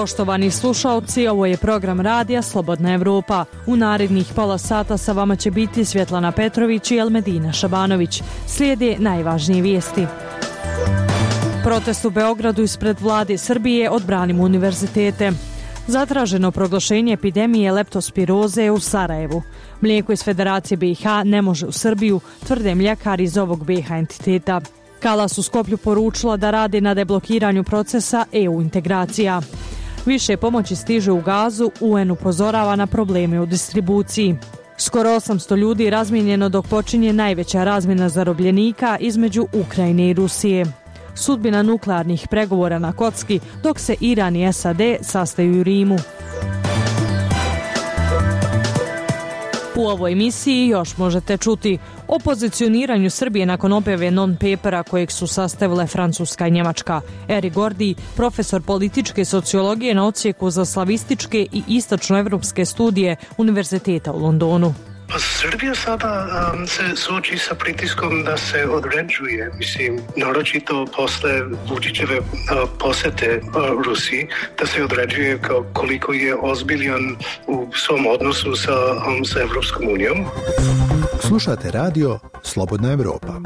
Poštovani slušaoci, ovo je program radija Slobodna Evropa. U narednih pola sata sa vama će biti Svjetlana Petrović i Elmedina Šabanović. Slijede najvažnije vijesti. Protest u Beogradu ispred vlade Srbije odbranimo univerzitete. Zatraženo proglašenje epidemije leptospiroze u Sarajevu. Mlijeko iz Federacije BiH ne može u Srbiju, tvrde mljekari iz ovog BiH entiteta. Kalas u Skoplju poručila da radi na deblokiranju procesa EU integracija. Više pomoći stiže u Gazu, UN upozorava na probleme u distribuciji. Skoro 800 ljudi razmijenjeno dok počinje najveća razmjena zarobljenika između Ukrajine i Rusije. Sudbina nuklearnih pregovora na kocki dok se Iran i SAD sastaju u Rimu. U ovoj emisiji još možete čuti o pozicioniranju Srbije nakon objave non-papera kojeg su sastavile Francuska i Njemačka. Eri Gordi, profesor političke sociologije na odsjeku za slavističke i istočnoevropske studije Univerziteta u Londonu. Srbija sada se suoči sa pritiskom da se određuje, naročito posle Vučićeve posete Rusiji, da se određuje koliko je ozbiljan u svom odnosu sa Evropskom unijom. Slušate radio Slobodna Evropa.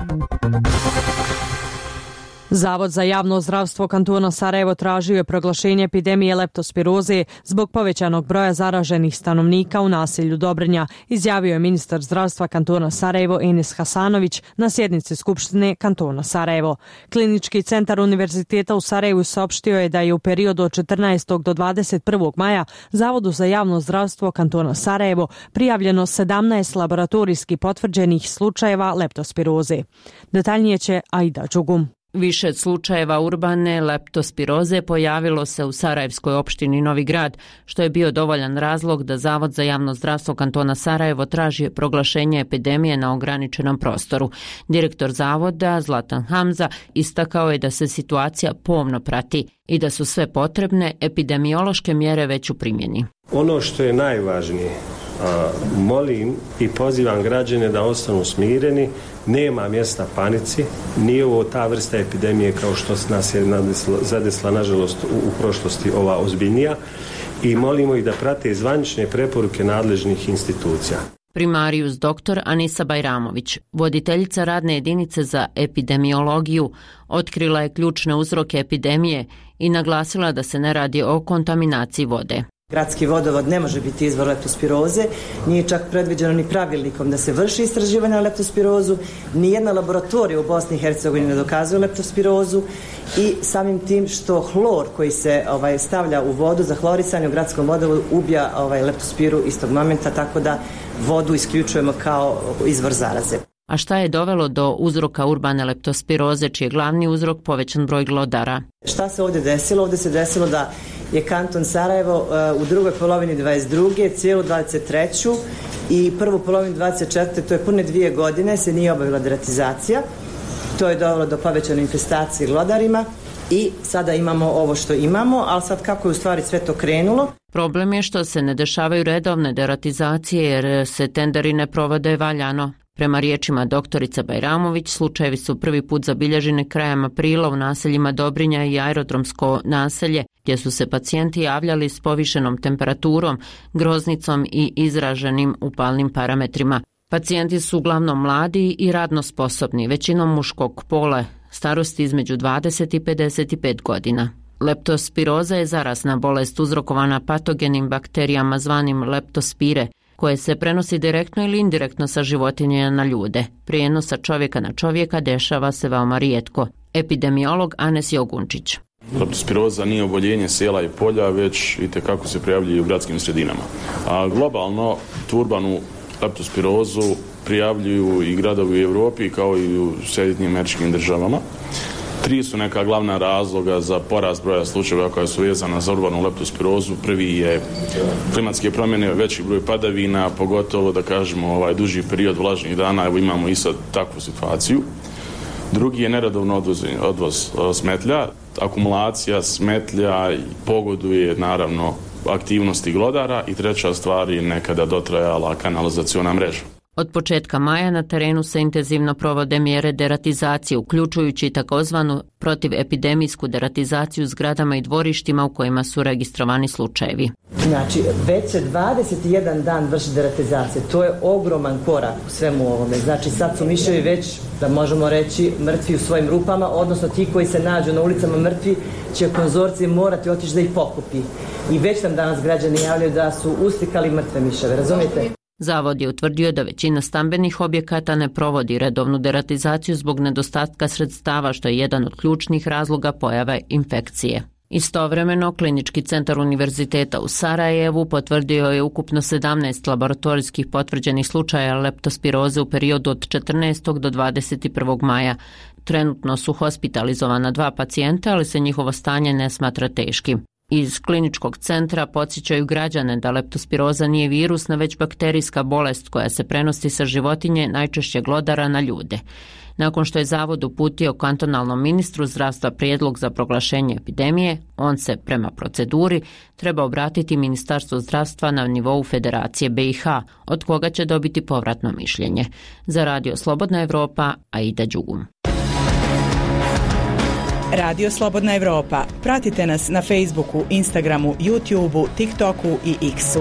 Zavod za javno zdravstvo kantona Sarajevo tražio je proglašenje epidemije leptospiroze zbog povećanog broja zaraženih stanovnika u naselju Dobrnja, izjavio je ministar zdravstva kantona Sarajevo Enis Hasanović na sjednici Skupštine kantona Sarajevo. Klinički centar Univerziteta u Sarajevu saopštio je da je u periodu od 14. do 21. maja Zavodu za javno zdravstvo kantona Sarajevo prijavljeno 17 laboratorijski potvrđenih slučajeva leptospiroze. Detaljnije će Aida Đugum. Više slučajeva urbane leptospiroze pojavilo se u sarajevskoj opštini Novi Grad, što je bio dovoljan razlog da Zavod za javno zdravstvo kantona Sarajevo traži proglašenje epidemije na ograničenom prostoru. Direktor zavoda Zlatan Hamza istakao je da se situacija pomno prati i da su sve potrebne epidemiološke mjere već u primjeni. Ono što je najvažnije, molim i pozivam građane da ostanu smireni, nema mjesta panici, nije ovo ta vrsta epidemije kao što nas je zadesla nažalost u prošlosti ova ozbiljnija i molimo ih da prate zvanične preporuke nadležnih institucija. Primarijus dr. Anisa Bajramović, voditeljica radne jedinice za epidemiologiju, otkrila je ključne uzroke epidemije i naglasila da se ne radi o kontaminaciji vode. Gradski vodovod ne može biti izvor leptospiroze, nije čak predviđeno ni pravilnikom da se vrši istraživanje na leptospirozu, nijedna laboratorija u Bosni i Hercegovini ne dokazuje leptospirozu i samim tim što hlor koji se stavlja u vodu za hlorisanje u gradskom vodovodu ubija leptospiru istog momenta, tako da vodu isključujemo kao izvor zaraze. A šta je dovelo do uzroka urbane leptospiroze, čiji je glavni uzrok povećan broj glodara? Šta se ovdje desilo? Ovdje se desilo da je kanton Sarajevo u drugoj polovini 22. cijelu 23. i prvu polovinu 24. to je pune 2 godine se nije obavila deratizacija. To je dovelo do povećane infestacije glodarima i sada imamo ovo što imamo, ali sad kako je u stvari sve to krenulo? Problem je što se ne dešavaju redovne deratizacije jer se tenderi ne provode valjano. Prema riječima doktorice Bajramović, slučajevi su prvi put zabilježeni krajem aprila u naseljima Dobrinja i aerodromsko naselje, gdje su se pacijenti javljali s povišenom temperaturom, groznicom i izraženim upalnim parametrima. Pacijenti su uglavnom mladi i radno sposobni, većinom muškog pola, starosti između 20 i 55 godina. Leptospiroza je zarazna bolest uzrokovana patogenim bakterijama zvanim leptospire, koje se prenosi direktno ili indirektno sa životinja na ljude. Prijenos sa čovjeka na čovjeka dešava se veoma rijetko. Epidemiolog Anes Jogunčić. Leptospiroza nije oboljenje sela i polja, već itekako se prijavljuje u gradskim sredinama. A globalno tu urbanu leptospirozu prijavljuju i gradovi u Europi kao i u Sjedinjenim Američkim Državama. 3 su neka glavna razloga za porast broja slučajeva koja su vezana za urbanu leptospirozu. Prvi je klimatske promjene, veći broj padavina, pogotovo da kažemo duži period vlažnih dana, evo imamo i sad takvu situaciju. Drugi je neredovno odvoz smetlja, akumulacija smetlja pogoduje naravno aktivnosti glodara i treća stvar je nekada dotrajala kanalizaciona mreža. Od početka maja na terenu se intenzivno provode mjere deratizacije, uključujući takozvanu protivepidemijsku deratizaciju zgradama i dvorištima u kojima su registrovani slučajevi. Znači, već se 21 dan vrši deratizacija. To je ogroman korak u svemu ovome. Znači, sad su miševi već, da možemo reći, mrtvi u svojim rupama, odnosno ti koji se nađu na ulicama mrtvi će konzorcije morati otići da ih pokupi. I već nam danas građani javljaju da su uslikali mrtve miševe, razumijete? Zavod je utvrdio da većina stambenih objekata ne provodi redovnu deratizaciju zbog nedostatka sredstava, što je jedan od ključnih razloga pojave infekcije. Istovremeno, Klinički centar Univerziteta u Sarajevu potvrdio je ukupno 17 laboratorijskih potvrđenih slučaja leptospiroze u periodu od 14. do 21. maja. Trenutno su hospitalizovana 2 pacijenta, ali se njihovo stanje ne smatra teškim. Iz kliničkog centra podsjećaju građane da leptospiroza nije virusna, već bakterijska bolest koja se prenosi sa životinje, najčešće glodara, na ljude. Nakon što je zavod uputio kantonalnom ministru zdravstva prijedlog za proglašenje epidemije, on se, prema proceduri, treba obratiti Ministarstvu zdravstva na nivou Federacije BiH, od koga će dobiti povratno mišljenje. Za Radio Slobodna Evropa, Aida Đugum. Radio Slobodna Evropa. Pratite nas na Facebooku, Instagramu, YouTubeu, TikToku i X-u.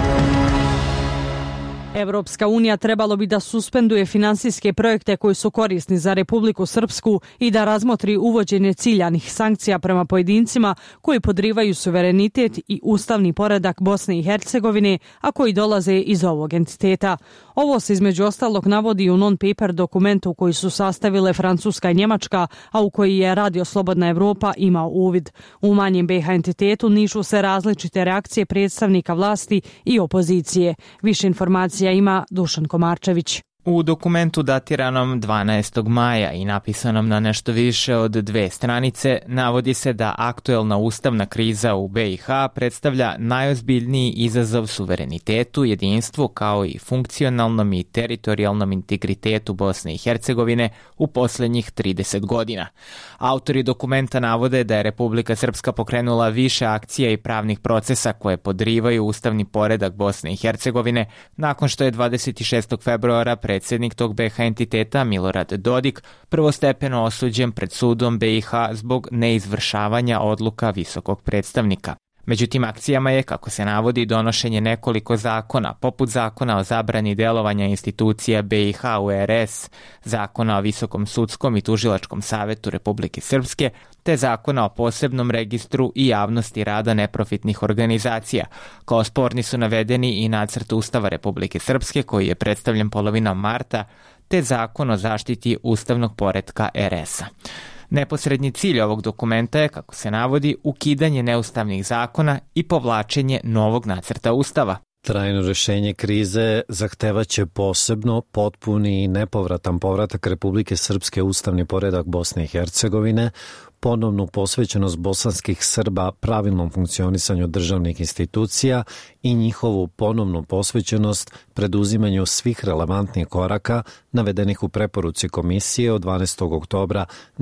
Evropska unija trebalo bi da suspenduje finansijske projekte koji su korisni za Republiku Srpsku i da razmotri uvođenje ciljanih sankcija prema pojedincima koji podrivaju suverenitet i ustavni poredak Bosne i Hercegovine, a koji dolaze iz ovog entiteta. Ovo se između ostalog navodi u non-paper dokumentu koji su sastavile Francuska i Njemačka, a u koji je Radio Slobodna Evropa imao uvid. U manjem BiH entitetu nižu se različite reakcije predstavnika vlasti i opozicije. Više informacija ima Dušan Komarčević. U dokumentu datiranom 12. maja i napisanom na nešto više od 2 stranice navodi se da aktuelna ustavna kriza u BiH predstavlja najozbiljniji izazov suverenitetu, jedinstvu kao i funkcionalnom i teritorijalnom integritetu Bosne i Hercegovine u posljednjih 30 godina. Autori dokumenta navode da je Republika Srpska pokrenula više akcija i pravnih procesa koje podrivaju ustavni poredak Bosne i Hercegovine nakon što je 26. februara predsjednik tog BiH entiteta Milorad Dodik prvostepeno osuđen pred sudom BiH zbog neizvršavanja odluka visokog predstavnika. Među tim akcijama je, kako se navodi, donošenje nekoliko zakona, poput zakona o zabrani delovanja institucija BiH u RS, zakona o Visokom sudskom i tužilačkom savetu Republike Srpske, te zakona o posebnom registru i javnosti rada neprofitnih organizacija. Kao sporni su navedeni i nacrt Ustava Republike Srpske koji je predstavljen polovinom marta, te zakon o zaštiti ustavnog poretka RS-a. Neposredni cilj ovog dokumenta je, kako se navodi, ukidanje neustavnih zakona i povlačenje novog nacrta Ustava. Trajno rješenje krize zahtevaće posebno, potpuni i nepovratan povratak Republike Srpske ustavni poredak Bosne i Hercegovine, ponovnu posvećenost bosanskih Srba pravilnom funkcionisanju državnih institucija i njihovu ponovnu posvećenost preduzimanju svih relevantnih koraka navedenih u preporuci komisije od 12. oktobra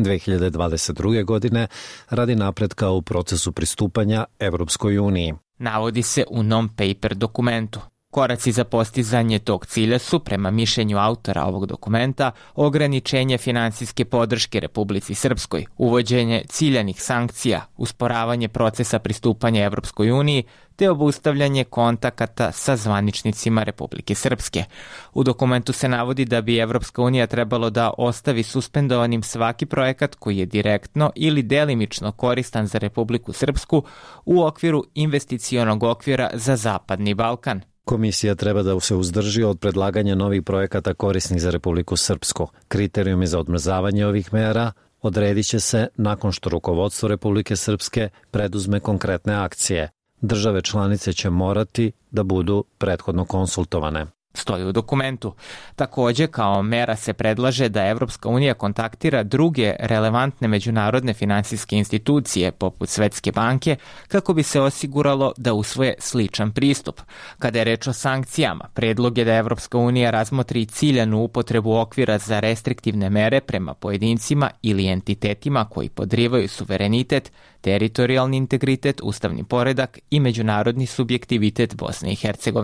2022. godine radi napretka u procesu pristupanja Evropskoj uniji. Navodi se u non-paper dokumentu. Koraci za postizanje tog cilja su, prema mišljenju autora ovog dokumenta, ograničenje finansijske podrške Republici Srpskoj, uvođenje ciljanih sankcija, usporavanje procesa pristupanja Evropskoj uniji, te obustavljanje kontakata sa zvaničnicima Republike Srpske. U dokumentu se navodi da bi Evropska unija trebalo da ostavi suspendovanim svaki projekat koji je direktno ili delimično koristan za Republiku Srpsku u okviru investicionog okvira za Zapadni Balkan. Komisija treba da se uzdrži od predlaganja novih projekata korisnih za Republiku Srpsku. Kriterijumi za odmrzavanje ovih mera odredit će se nakon što rukovodstvo Republike Srpske preduzme konkretne akcije. Države članice će morati da budu prethodno konsultovane. Stoji u dokumentu. Također, kao mera se predlaže da Evropska unija kontaktira druge relevantne međunarodne finansijske institucije, poput Svetske banke, kako bi se osiguralo da usvoje sličan pristup. Kada je reč o sankcijama, predlog je da Evropska unija razmotri ciljanu upotrebu okvira za restriktivne mere prema pojedincima ili entitetima koji podrivaju suverenitet, teritorijalni integritet, ustavni poredak i međunarodni subjektivitet Bosne i Hercegovine.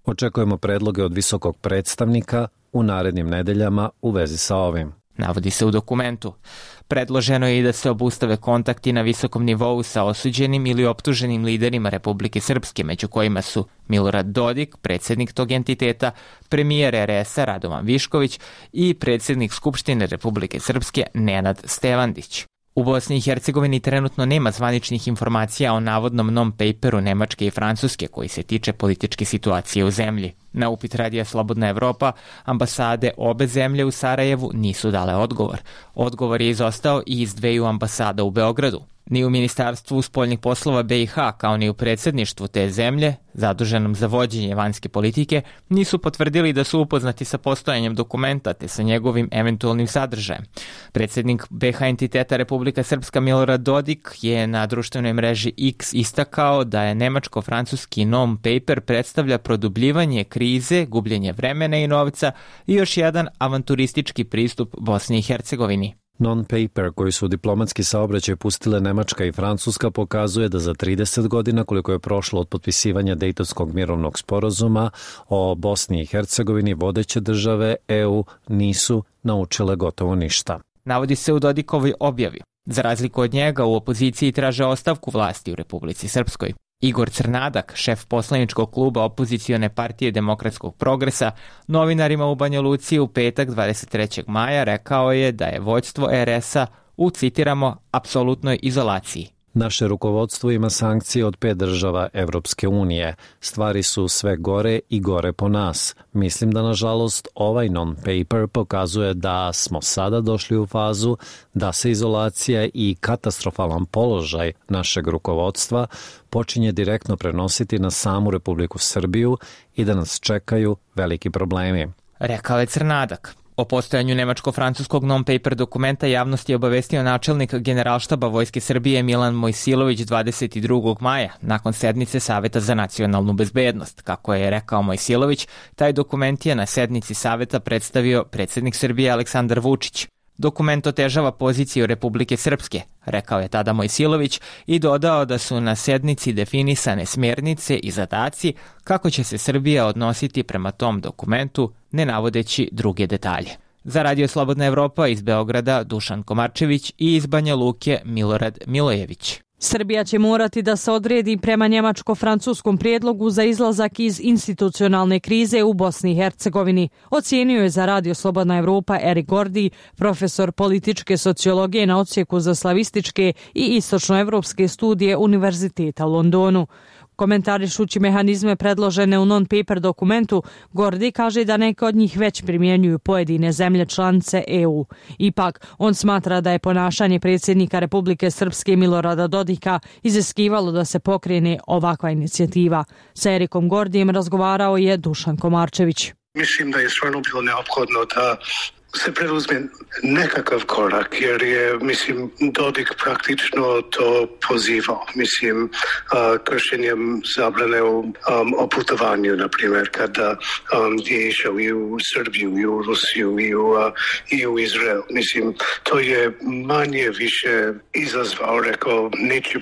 Očekujemo predloge od visokog predstavnika u narednim nedeljama u vezi sa ovim. Navodi se u dokumentu. Predloženo je i da se obustave kontakti na visokom nivou sa osuđenim ili optuženim liderima Republike Srpske, među kojima su Milorad Dodik, predsjednik tog entiteta, premijer RS-a Radovan Višković i predsjednik Skupštine Republike Srpske Nenad Stevandić. U Bosni i Hercegovini trenutno nema zvaničnih informacija o navodnom non-paperu Nemačke i Francuske koji se tiče političke situacije u zemlji. Na upit Radija Slobodna Evropa, ambasade obe zemlje u Sarajevu nisu dale odgovor. Odgovor je izostao i iz dveju ambasada u Beogradu. Ni u Ministarstvu spoljnih poslova BiH, kao ni u predsjedništvu te zemlje, zaduženom za vođenje vanjske politike, nisu potvrdili da su upoznati sa postojanjem dokumenta te sa njegovim eventualnim sadržajem. Predsjednik BiH entiteta Republika Srpska Milorad Dodik je na društvenoj mreži X istakao da je nemačko-francuski non-paper predstavlja produbljivanje krize, gubljenje vremena i novca i još jedan avanturistički pristup Bosni i Hercegovini. Non-paper koji su u diplomatski saobraćaj pustile Nemačka i Francuska pokazuje da za 30 godina koliko je prošlo od potpisivanja Dejtonskog mirovnog sporazuma o Bosni i Hercegovini, vodeće države EU nisu naučile gotovo ništa. Navodi se u Dodikovoj objavi. Za razliku od njega, u opoziciji traže ostavku vlasti u Republici Srpskoj. Igor Crnadak, šef poslaničkog kluba opozicione partije Demokratskog progresa, novinarima u Banja Luci u petak 23. maja rekao je da je vođstvo RS-a u, citiramo, apsolutnoj izolaciji. Naše rukovodstvo ima sankcije od 5 država Evropske unije. Stvari su sve gore i gore po nas. Mislim da, nažalost, ovaj non-paper pokazuje da smo sada došli u fazu da se izolacija i katastrofalan položaj našeg rukovodstva počinje direktno prenositi na samu Republiku Srbiju i da nas čekaju veliki problemi. Rekao je Crnadak. O postojanju nemačko-francuskog non-paper dokumenta javnost je obavestio načelnik Generalštaba Vojske Srbije Milan Mojsilović 22. maja, nakon sednice Saveta za nacionalnu bezbednost. Kako je rekao Mojsilović, taj dokument je na sednici Saveta predstavio predsjednik Srbije Aleksandar Vučić. Dokument otežava poziciju Republike Srpske, rekao je tada Mojsilović i dodao da su na sednici definisane smjernice i zadaci kako će se Srbija odnositi prema tom dokumentu, ne navodeći druge detalje. Za Radio Slobodna Evropa iz Beograda Dušan Komarčević i iz Banja Luke Milorad Milojević. Srbija će morati da se odredi prema njemačko-francuskom prijedlogu za izlazak iz institucionalne krize u Bosni i Hercegovini, ocijenio je za Radio Slobodna Evropa Erik Gordi, profesor političke sociologije na odsjeku za slavističke i istočnoevropske studije Univerziteta u Londonu. Komentarišući mehanizme predložene u non-paper dokumentu, Gordi kaže da neke od njih već primjenjuju pojedine zemlje članice EU. Ipak, on smatra da je ponašanje predsjednika Republike Srpske Milorada Dodika iziskivalo da se pokrene ovakva inicijativa. Sa Erikom Gordijem razgovarao je Dušan Komarčević. Mislim da je stvarno bilo neophodno da se preduzme nekakav korak, jer je, mislim, Dodik praktično to pozivao, mislim, kršenjem zabrane o putovanju, na primjer, kada je išao i u Srbiju, i u Rusiju, i u Izrael. Mislim, to je manje više izazvao, rekao, nećete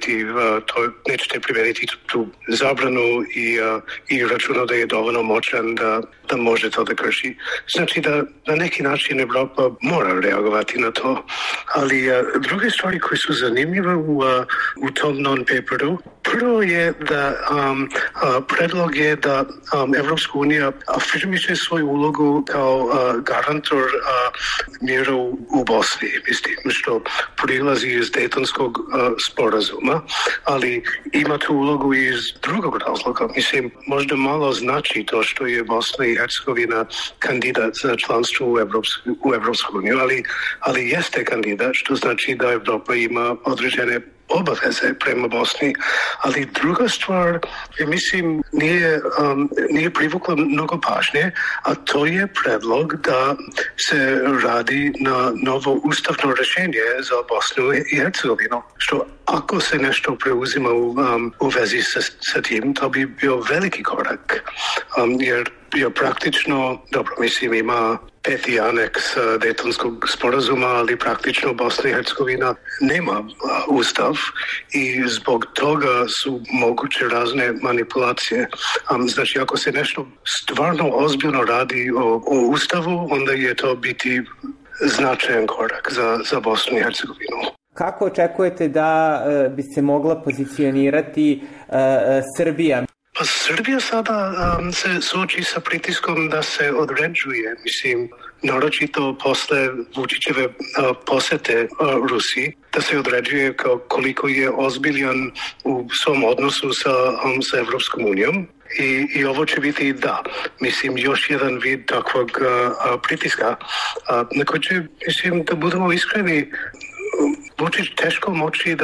primeniti tu zabranu i računao da je dovoljno moćan da može to da krši. Znači da na neki način Evropa mora reagovati na to. Ali druge stvari koje su zanimljive u tom non-paperu, prvo je da predlog je da Evropska unija afirmiše svoju ulogu kao garantor mira u Bosni, mislim, što prilazi iz Dejtonskog sporazuma, ali ima tu ulogu iz drugog razloga. Mislim, možda malo znači to što je Bosna i Hercegovina kandidat za članstvo u Evropsku uniju, ali jeste kandidat, što znači da Evropa ima određene obaveze prema Bosni, ali druga stvar, mislim, nije privukla mnogo pažnje, a to je predlog da se radi na novo ustavno rješenje za Bosnu i Hercegovinu, što ako se nešto preuzima u vezi sa tim, to bi bio veliki korak, jer bio praktično, dobro, mislim ima 5. aneks Dejtonskog sporazuma, ali praktično Bosna i Hercegovina nema ustav i zbog toga su moguće razne manipulacije. Znači, ako se nešto stvarno ozbiljno radi o ustavu, onda je to biti značajan korak za Bosnu i Hercegovinu. Kako očekujete da bi se mogla pozicionirati Srbija? Pa Srbija sada se suoči sa pritiskom da se određuje, mislim, naročito posle Vučićeve posete Rusiji, da se određuje koliko je ozbiljan u svom odnosu sa Evropskom unijom. I ovo će biti mislim, još jedan vid takvog pritiska. Na koji će, mislim, da budemo iskreni, Vučić teško moći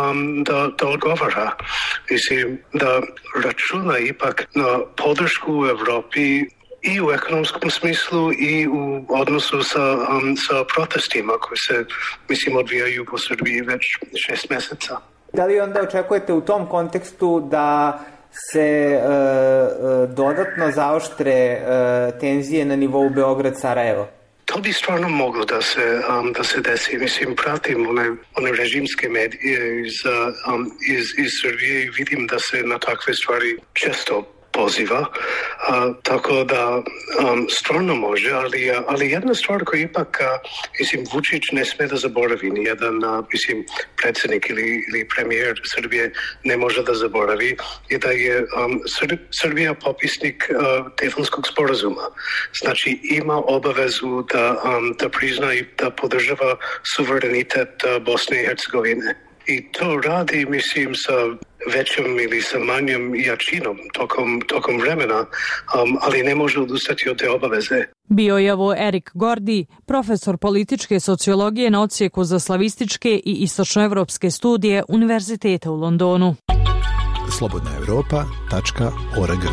da odgovara. Mislim, da računa ipak na podršku u Evropi i u ekonomskom smislu i u odnosu sa protestima koji se, mislim, odvijaju po Srbiji već 6 meseca. Da li onda očekujete u tom kontekstu da se dodatno zaoštre tenzije na nivou Beograd-Sarajevo? To bi stvarno moglo da se desi. Mislim, pratim one režimske medije iz Srbije i vidim da se na takve stvari često poziva, tako da stvarno može, ali jedna stvar koja ipak, mislim, Vučić ne sme da zaboravi, nijedan, mislim, predsjednik ili premijer Srbije ne može da zaboravi, je da je Srbija popisnik Dejtonskog sporazuma. Znači, ima obavezu da prizna i da podržava suverenitet Bosne i Hercegovine. I to radi, mislim, sa većom ili sa manjom jačinom tokom vremena, ali ne može odustati od te obaveze. Bio je ovo Erik Gordi, profesor političke sociologije na odsjeku za slavističke i istočnoevropske studije Univerziteta u Londonu. slobodnaevropa.org.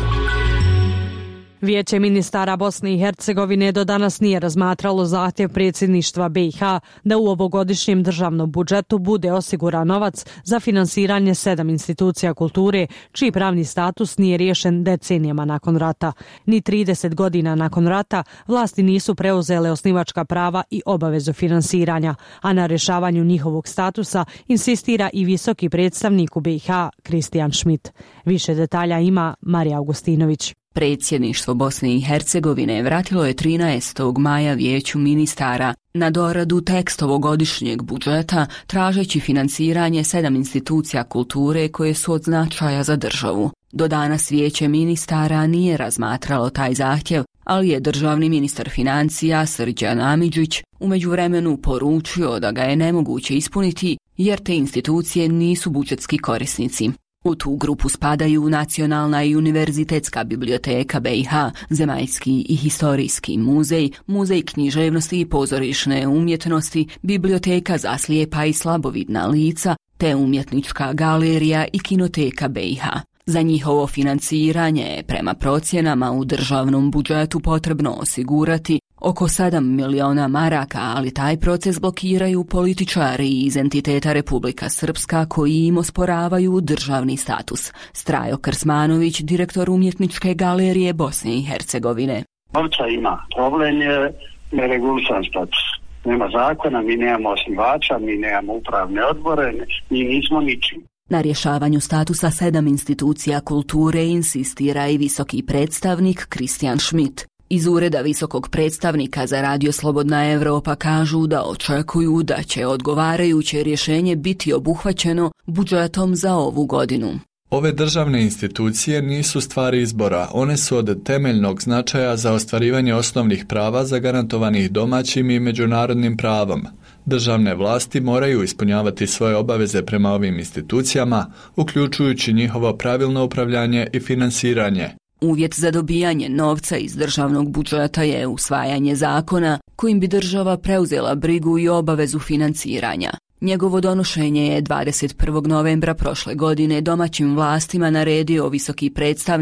Vijeće ministara Bosne i Hercegovine do danas nije razmatralo zahtjev predsjedništva BiH da u ovogodišnjem državnom budžetu bude osiguran novac za finansiranje 7 institucija kulture, čiji pravni status nije riješen decenijama nakon rata. Ni 30 godina nakon rata vlasti nisu preuzele osnivačka prava i obavezu finansiranja, a na rješavanju njihovog statusa insistira i visoki predstavnik u BiH Kristijan Schmidt. Više detalja ima Marija Augustinović. Predsjedništvo Bosne i Hercegovine vratilo je 13. maja Vijeću ministara na doradu tekst ovogodišnjeg budžeta tražeći finansiranje 7 institucija kulture koje su od značaja za državu. Do danas Vijeće ministara nije razmatralo taj zahtjev, ali je državni ministar financija Srđan Amidžić u međuvremenu poručio da ga je nemoguće ispuniti jer te institucije nisu budžetski korisnici. U tu grupu spadaju Nacionalna i univerzitetska biblioteka BiH, Zemaljski i historijski muzej, muzej književnosti i pozorišne umjetnosti, biblioteka za slijepa i slabovidna lica, te umjetnička galerija i kinoteka BiH. Za njihovo financiranje je prema procjenama u državnom budžetu potrebno osigurati oko 7 miliona maraka, ali taj proces blokiraju političari iz entiteta Republika Srpska koji im osporavaju državni status. Strajo Krsmanović, direktor umjetničke galerije Bosne i Hercegovine. Ovca ima problem je neregulisan status. Nema zakona, mi nemamo osnivača, mi nemamo upravne odbore, mi nismo ničim. Na rješavanju statusa 7 institucija kulture insistira i visoki predstavnik Kristijan Schmidt. Iz ureda visokog predstavnika za Radio Slobodna Evropa kažu da očekuju da će odgovarajuće rješenje biti obuhvaćeno budžetom za ovu godinu. Ove državne institucije nisu stvari izbora, one su od temeljnog značaja za ostvarivanje osnovnih prava zagarantovanih domaćim i međunarodnim pravom. Državne vlasti moraju ispunjavati svoje obaveze prema ovim institucijama, uključujući njihovo pravilno upravljanje i finansiranje. Uvjet za dobijanje novca iz državnog budžeta je usvajanje zakona kojim bi država preuzela brigu i obavezu financiranja. Njegovo donošenje je 21. novembra prošle godine domaćim vlastima naredio visoki predstavnik,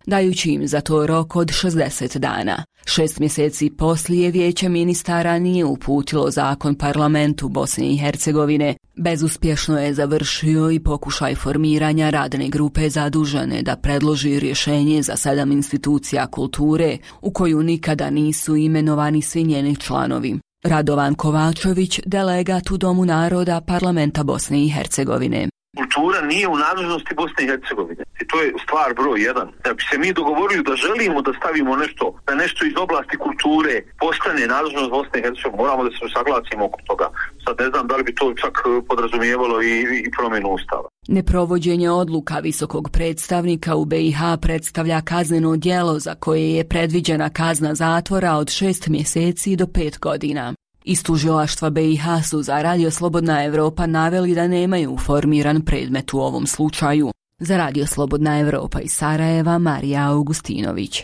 dajući im za to rok od 60 dana. 6 mjeseci poslije Vijeće ministara nije uputilo zakon parlamentu Bosne i Hercegovine. Bezuspješno je završio i pokušaj formiranja radne grupe zadužene da predloži rješenje za 7 institucija kulture u koju nikada nisu imenovani svi njeni članovi. Radovan Kovačević, delegat u Domu naroda parlamenta Bosne i Hercegovine. Kultura nije u nadležnosti Bosne i Hercegovine. I to je stvar broj 1. Da bi se mi dogovorili da želimo da stavimo nešto, da nešto iz oblasti kulture postane nadležnost Bosne i Hercegovine, moramo da se saglasimo oko toga. Sad ne znam da li bi to čak podrazumijevalo i promjenu ustava. Neprovođenje odluka visokog predstavnika u BiH predstavlja kazneno djelo za koje je predviđena kazna zatvora od 6 mjeseci do 5 godina. Iz tužilaštva BiH su za Radio Slobodna Evropa naveli da nemaju formiran predmet u ovom slučaju. Za Radio Slobodna Evropa iz Sarajeva, Marija Augustinović.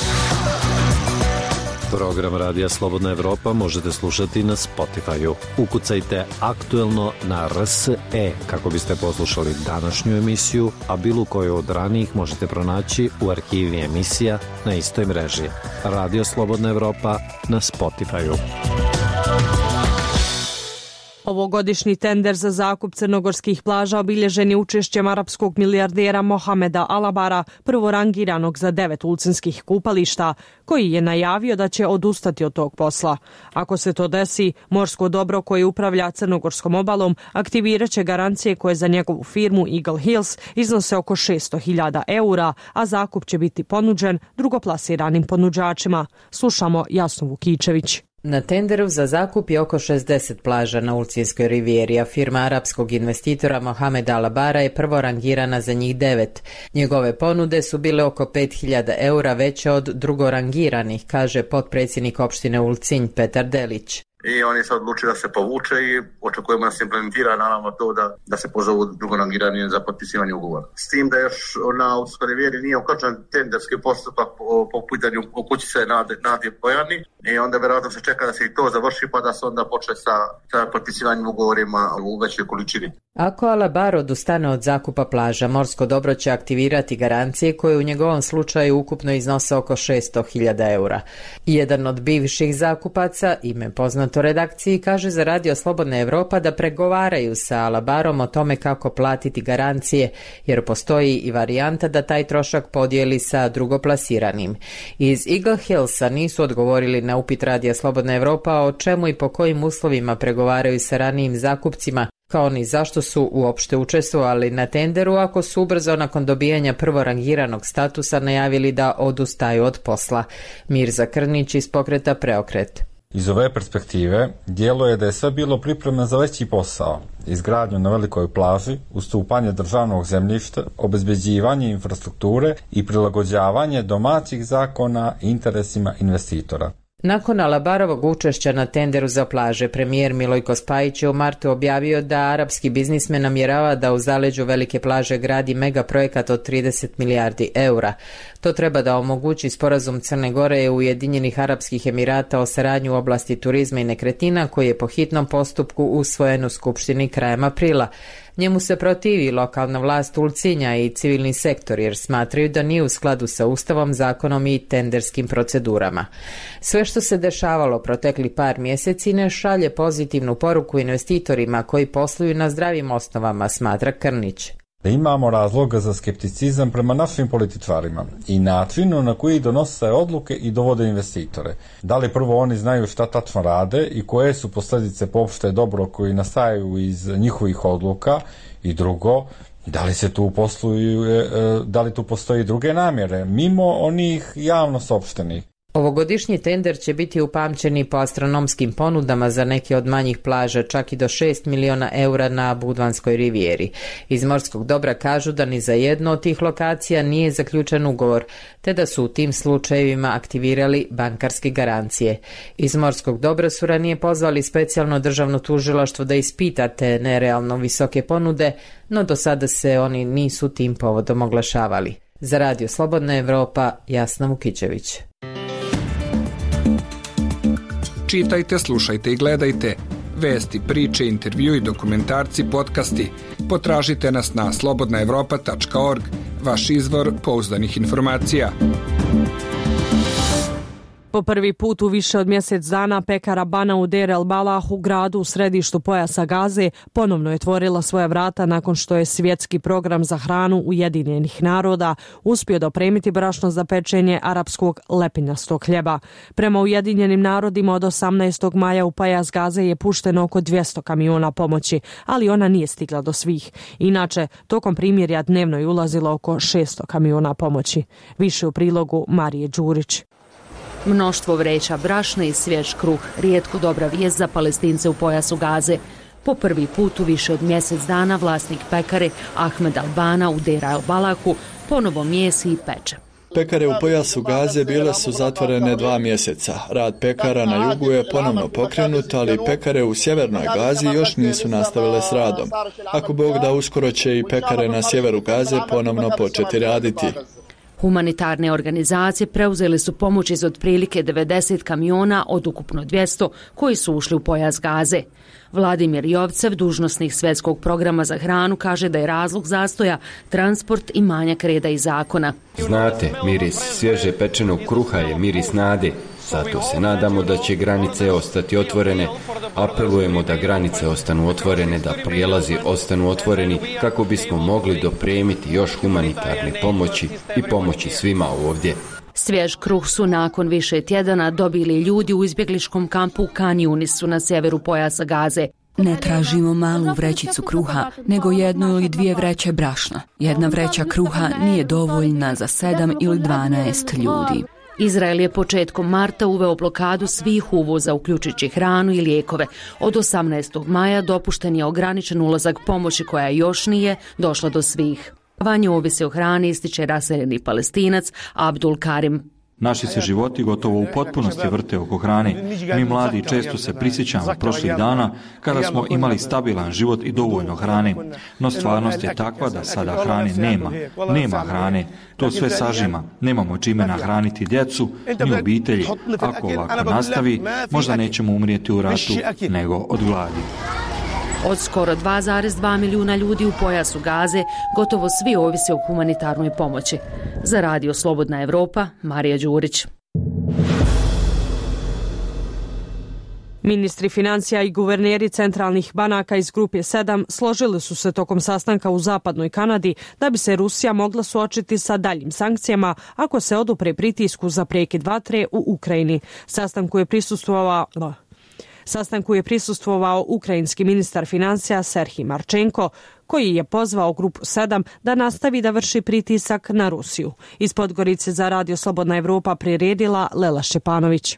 Program Radija Slobodna Evropa možete slušati na Spotify-u. Ukucajte aktuelno na RSE kako biste poslušali današnju emisiju, a bilo koju od ranijih možete pronaći u arhivi emisija na istoj mreži. Radio Slobodna Evropa na Spotify-u. Ovogodišnji tender za zakup crnogorskih plaža obilježen je učešćem arapskog milijardera Mohameda Alabara, prvorangiranog za 9 ulcinskih kupališta, koji je najavio da će odustati od tog posla. Ako se to desi, morsko dobro koje upravlja crnogorskom obalom aktivirat će garancije koje za njegovu firmu Eagle Hills iznose oko 600.000 eura, a zakup će biti ponuđen drugoplasiranim ponuđačima. Slušamo Jasnu Vukičević. Na tenderu za zakup je oko 60 plaža na Ulcinskoj rivijeri, a firma arapskog investitora Mohameda Alabara je prvo rangirana za njih 9. Njegove ponude su bile oko 5.000 eura veće od drugorangiranih, kaže potpredsjednik opštine Ulcinj Petar Delić. I on je sad odlučio da se povuče i očekujemo da se implementira naravno to da se pozovu drugorangirani za potpisivanje ugovora. S tim da još na Ulcinskoj rivijeri nije uključen tenderski postupak po pitanju o kući se Nadje Bojani i onda vjerojatno se čeka da se i to završi pa da se onda počne sa potpisivanjem ugovorima u većoj količini. Ako Alabar odustane od zakupa plaža, morsko dobro će aktivirati garancije koje u njegovom slučaju ukupno iznose oko 600.000 eura. Jedan od bivših zakupaca, ime poznato redakciji, kaže za Radio Slobodna Evropa da pregovaraju sa Alabarom o tome kako platiti garancije, jer postoji i varijanta da taj trošak podijeli sa drugoplasiranim. Iz Eagle Hillsa nisu odgovorili na upit Radija Slobodna Evropa o čemu i po kojim uslovima pregovaraju sa ranijim zakupcima, kao ni zašto su uopšte učestvovali na tenderu ako su ubrzo nakon dobijanja prvorangiranog statusa najavili da odustaju od posla. Mirza Krnić iz pokreta Preokret. Iz ove perspektive djeluje da je sve bilo pripremno za veći posao, izgradnju na velikoj plaži, ustupanje državnog zemljišta, obezbeđivanje infrastrukture i prilagođavanje domaćih zakona interesima investitora. Nakon Alabarovog učešća na tenderu za plaže, premijer Milojko Spajić je u martu objavio da arapski biznismen namjerava da u zaleđu velike plaže gradi megaprojekt od 30 milijardi eura. To treba da omogući sporazum Crne Gore i Ujedinjenih Arapskih Emirata o saradnji u oblasti turizma i nekretnina koji je po hitnom postupku usvojen u Skupštini krajem aprila. Njemu se protivi lokalna vlast Ulcinja i civilni sektor jer smatraju da nije u skladu sa Ustavom, zakonom i tenderskim procedurama. Sve što se dešavalo protekli par mjeseci ne šalje pozitivnu poruku investitorima koji posluju na zdravim osnovama, smatra Krnić. Imamo razloga za skepticizam prema našim političarima i načinu na koji donose odluke i dovode investitore. Da li prvo oni znaju šta tačno rade i koje su posljedice po opšte dobro koji nastaju iz njihovih odluka i drugo, da li tu postoji druge namjere, mimo onih javno saopštenih. Ovogodišnji tender će biti upamćeni po astronomskim ponudama za neke od manjih plaža, čak i do 6 miliona eura na Budvanskoj rivijeri. Iz morskog dobra kažu da ni za jednu od tih lokacija nije zaključen ugovor, te da su u tim slučajevima aktivirali bankarske garancije. Iz morskog dobra su ranije pozvali specijalno državno tužilaštvo da ispita te nerealno visoke ponude, no do sada se oni nisu tim povodom oglašavali. Za Radio Slobodna Evropa, Jasna Vukičević. Čitajte, slušajte i gledajte. Vesti, priče, intervjui, dokumentarci, podcasti. Potražite nas na slobodnaevropa.org. vaš izvor pouzdanih informacija. Po prvi put u više od mjesec dana pekara Bana u Deir el-Balah u gradu u središtu pojasa Gaze ponovno je otvorila svoja vrata nakon što je svjetski program za hranu Ujedinjenih naroda uspio dopremiti brašno za pečenje arapskog lepinjastog hljeba. Prema Ujedinjenim narodima od 18. maja u pojas Gaze je pušteno oko 200 kamiona pomoći, ali ona nije stigla do svih. Inače, tokom primirja dnevno je ulazilo oko 600 kamiona pomoći. Više u prilogu Marije Đurić. Mnoštvo vreća brašna i svjež kruh, rijetko dobra vijest za Palestince u pojasu Gaze. Po prvi put u više od mjesec dana vlasnik pekare Ahmed Al-Bana u Deir el-Balahu ponovo mijesi i peče. Pekare u pojasu Gaze bile su zatvorene 2 mjeseca. Rad pekara na jugu je ponovno pokrenut, ali pekare u sjevernoj Gazi još nisu nastavile s radom. Ako Bog da, uskoro će i pekare na sjeveru Gaze ponovno početi raditi. Humanitarne organizacije preuzeli su pomoć iz otprilike 90 kamiona od ukupno 200 koji su ušli u pojas Gaze. Vladimir Jovcev, dužnosnik svjetskog programa za hranu, kaže da je razlog zastoja transport i manjak reda i zakona. Znate, miris svježe pečenog kruha je miris nade. Zato se nadamo da će granice ostati otvorene. Apelujemo da granice ostanu otvorene, da prijelazi ostanu otvoreni kako bismo mogli dopremiti još humanitarne pomoći i pomoći svima ovdje. Svjež kruh su nakon više tjedana dobili ljudi u izbjegliškom kampu u Khan Yunisu na sjeveru pojasa Gaze. Ne tražimo malu vrećicu kruha, nego 1 ili 2 vreće brašna. 1 vreća kruha nije dovoljna za 7 ili 12 ljudi. Izrael je početkom marta uveo blokadu svih uvoza, uključujući hranu i lijekove. Od 18. maja dopušten je ograničen ulazak pomoći koja još nije došla do svih. Vanje ovisi o hrani, ističe raseljeni Palestinac Abdul Karim. Naši se životi gotovo u potpunosti vrte oko hrane. Mi mladi često se prisjećamo prošlih dana kada smo imali stabilan život i dovoljno hrane. No stvarnost je takva da sada hrane nema. Nema hrane. To sve sažima. Nemamo čime nahraniti djecu ni obitelji. Ako ovako nastavi, možda nećemo umrijeti u ratu, nego od gladi. Od skoro 2,2 milijuna ljudi u pojasu Gaze, gotovo svi ovise o humanitarnoj pomoći. Za Radio Slobodna Evropa, Marija Đurić. Ministri financija i guverneri centralnih banaka iz grupe 7 složili su se tokom sastanka u zapadnoj Kanadi da bi se Rusija mogla suočiti sa daljim sankcijama ako se odupre pritisku za prekid vatre u Ukrajini. Sastanku je prisustvovao ukrajinski ministar financija Serhij Marčenko, koji je pozvao grupu 7 da nastavi da vrši pritisak na Rusiju. Iz Podgorice za Radio Slobodna Evropa priredila Lela Šćepanović.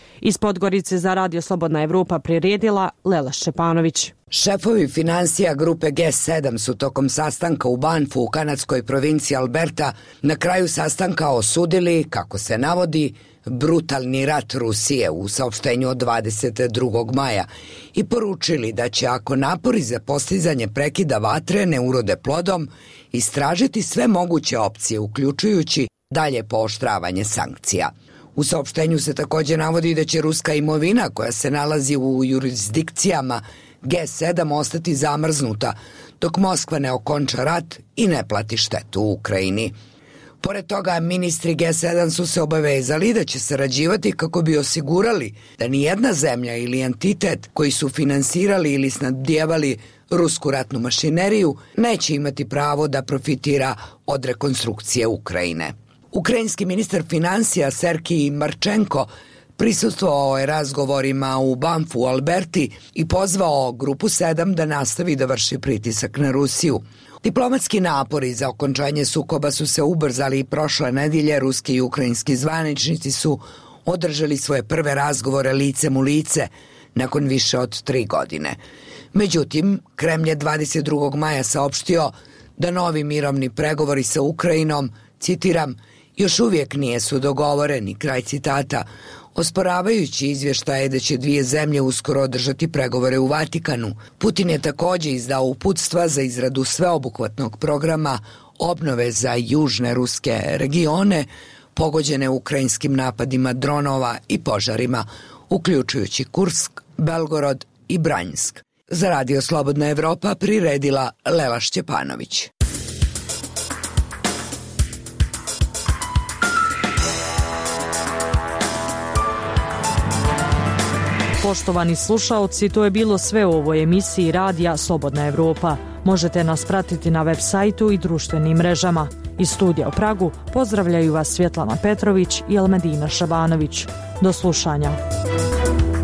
Šefovi financija grupe G7 su tokom sastanka u Banfu u kanadskoj provinciji Alberta na kraju sastanka osudili, kako se navodi, brutalni rat Rusije u saopštenju od 22. maja i poručili da će, ako napori za postizanje prekida vatre ne urode plodom, istražiti sve moguće opcije, uključujući dalje pooštravanje sankcija. U saopštenju se također navodi da će ruska imovina koja se nalazi u jurisdikcijama G7 ostati zamrznuta dok Moskva ne okonča rat i ne plati štetu u Ukrajini. Pored toga, ministri G7 su se obavezali da će sarađivati kako bi osigurali da nijedna zemlja ili entitet koji su finansirali ili snabdijevali rusku ratnu mašineriju neće imati pravo da profitira od rekonstrukcije Ukrajine. Ukrajinski ministar financija Serhij Marčenko prisustvovao je razgovorima u Banfu u Alberti i pozvao grupu 7 da nastavi da vrši pritisak na Rusiju. Diplomatski napori za okončanje sukoba su se ubrzali i prošle nedelje. Ruski i ukrajinski zvaničnici su održali svoje prve razgovore licem u lice nakon više od 3 godine. Međutim, Kremlj je 22. maja saopštio da novi mirovni pregovori sa Ukrajinom, citiram, još uvijek nisu dogovoreni, kraj citata, osporavajući izvještaje da će 2 zemlje uskoro održati pregovore u Vatikanu. Putin je također izdao uputstva za izradu sveobuhvatnog programa obnove za južne ruske regione, pogođene ukrajinskim napadima dronova i požarima, uključujući Kursk, Belgorod i Branjsk. Za Radio Slobodna Evropa priredila Lela Šćepanović. Poštovani slušaoci, to je bilo sve u ovoj emisiji radija Slobodna Evropa. Možete nas pratiti na web sajtu i društvenim mrežama. Iz studija u Pragu pozdravljaju vas Svjetlana Petrović i Elmedina Šabanović. Do slušanja.